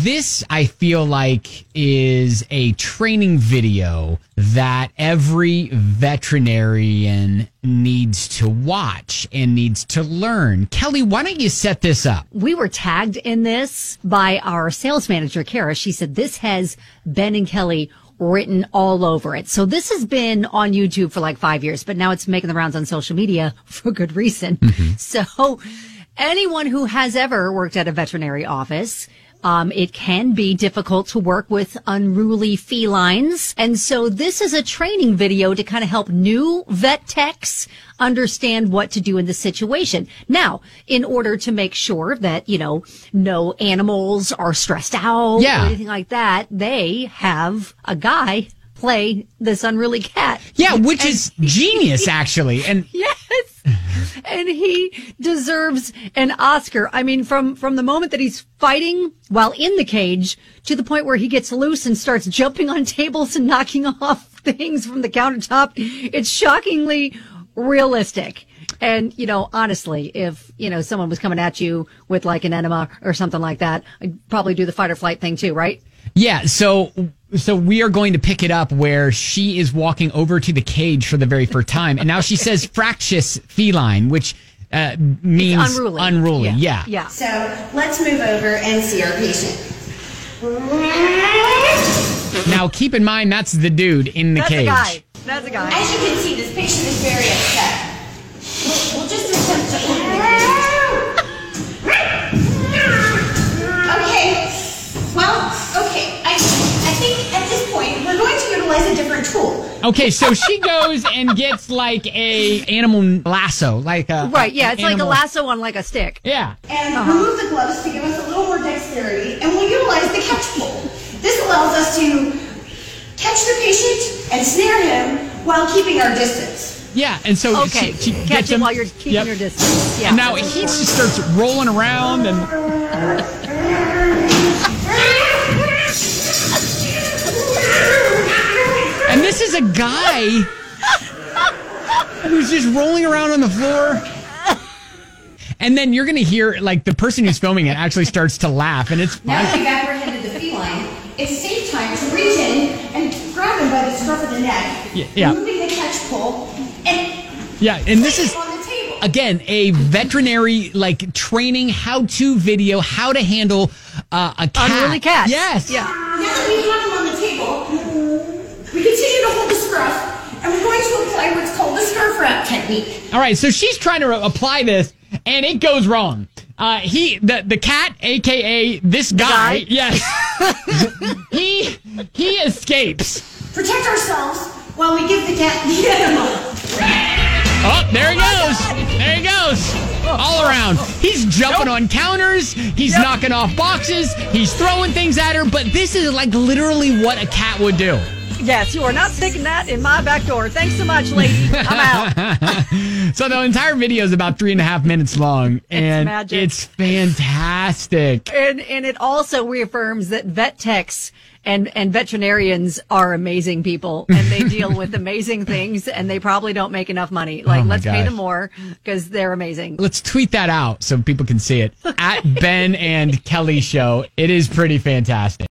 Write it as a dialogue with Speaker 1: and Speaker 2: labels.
Speaker 1: this, I feel like, is a training video that every veterinarian needs to watch and needs to learn. Kelly, why don't you set this up?
Speaker 2: We were tagged in this by our sales manager, Kara. She said this has Ben and Kelly written all over it. So this has been on YouTube for like 5 years, but now it's making the rounds on social media for good reason. So anyone who has ever worked at a veterinary office, it can be difficult to work with unruly felines. And so this is a training video to kind of help new vet techs understand what to do in the situation. Now, in order to make sure that, no animals are stressed out or anything like that, they have a guy play this unruly cat.
Speaker 1: Yeah, which is genius, actually. And
Speaker 2: yes. And he deserves an Oscar. I mean, from the moment that he's fighting while in the cage to the point where he gets loose and starts jumping on tables and knocking off things from the countertop, it's shockingly realistic. And, honestly, if, someone was coming at you with like an enema or something like that, I'd probably do the fight or flight thing too, right?
Speaker 1: Yeah, so we are going to pick it up where she is walking over to the cage for the very first time, and now she says fractious feline, which means unruly. Yeah.
Speaker 3: So let's move over and see our patient.
Speaker 1: Now, keep in mind, that's the dude in the cage.
Speaker 2: That's a guy.
Speaker 3: As you can see, this patient is very upset. We'll just attempt to open the cage. I think at this point, we're going to utilize a different tool.
Speaker 1: Okay, so she goes and gets like a animal lasso, like a...
Speaker 2: Right, yeah, it's like a lasso on like a stick.
Speaker 1: Yeah.
Speaker 3: And remove the gloves to give us a little more dexterity, and we'll utilize the catch pole. This allows us to catch the patient and snare him while keeping our distance.
Speaker 1: Yeah, and so
Speaker 2: she
Speaker 1: catch
Speaker 2: gets
Speaker 1: him
Speaker 2: while you're keeping your distance. Yeah.
Speaker 1: And now he just starts rolling around and... And this is a guy who's just rolling around on the floor. And then you're going to hear, like, the person who's filming it actually starts to laugh, and it's
Speaker 3: Now that you've apprehended the feline, it's a safe time to reach in and grab him by the scruff of the neck, moving the catch pole, and
Speaker 1: this is,
Speaker 3: on the table.
Speaker 1: Again, a veterinary, like, training how-to video, how to handle a cat.
Speaker 2: Unruly cats.
Speaker 1: Yes.
Speaker 2: Yeah.
Speaker 3: Now that we have him on the table, we continue to hold the scruff, and we're going to apply what's called the scarf wrap technique.
Speaker 1: All right, so she's trying to apply this, and it goes wrong. The cat, a.k.a. this guy, yes, he escapes.
Speaker 3: Protect ourselves while we give the cat the enema.
Speaker 1: Oh, there he goes. There he goes. All around. He's jumping on counters. He's knocking off boxes. He's throwing things at her. But this is like literally what a cat would do.
Speaker 2: Yes, you are not sticking that in my back door. Thanks so much, lady. I'm out.
Speaker 1: So the entire video is about 3.5 minutes long. And it's fantastic.
Speaker 2: And it also reaffirms that vet techs and veterinarians are amazing people, and they deal with amazing things, and they probably don't make enough money. Like, let's pay them more because they're amazing.
Speaker 1: Let's tweet that out so people can see it. At Ben and Kelly Show. It is pretty fantastic.